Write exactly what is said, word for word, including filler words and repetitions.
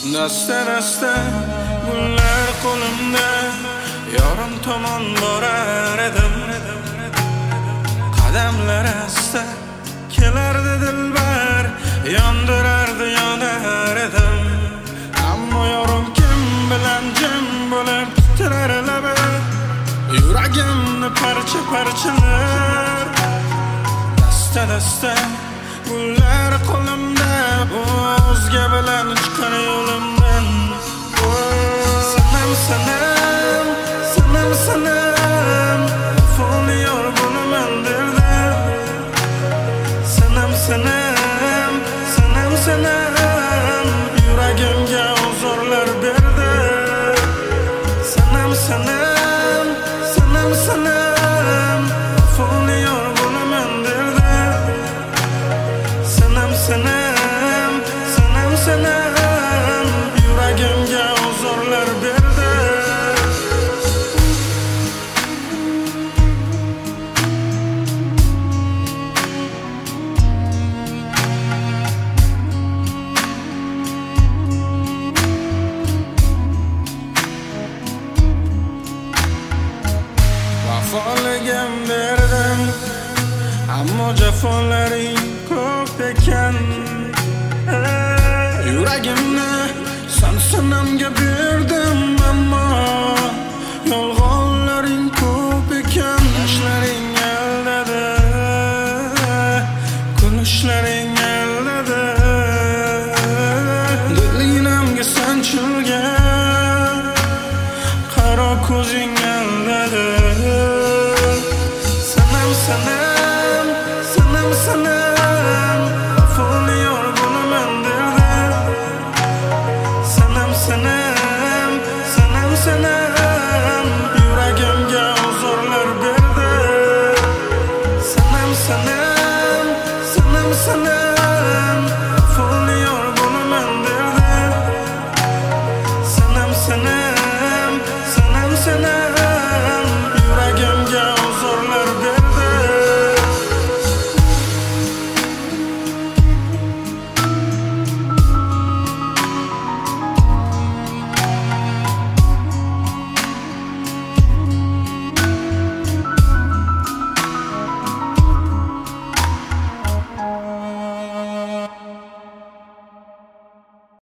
Dasta dasta gullar qo'limda, yorim tomon borar edim. Qadamlar asta kelardi dilbar, yondirardi yonar edim. Ammo yorim kim bilan jim bo'lib titrar labi, yuragimni parcha parchalar. Dasta dasta gullar qo'limda, o'zga bilan chiqar yo'limdan. Sanam sanam sanam sanam vafoli yor bo'laman derdim. Sanam sanam sanam sanam yuragimga ozorlar berdi. Sanam sanam sanam sanam vafoli yor bo'laman derdim. Sanam sanam sanam sanam yuragimga ozorlar berdi. Vafoligim berdim, ammo jafolaring ko'p ekan. Yuragimni san sanamga berdim, ammo yolg'onlaring ko'p ekan. Yoshlaring aldadi, kulishlaring aldadi. Dilinamga sanchilgan qaro ko'zing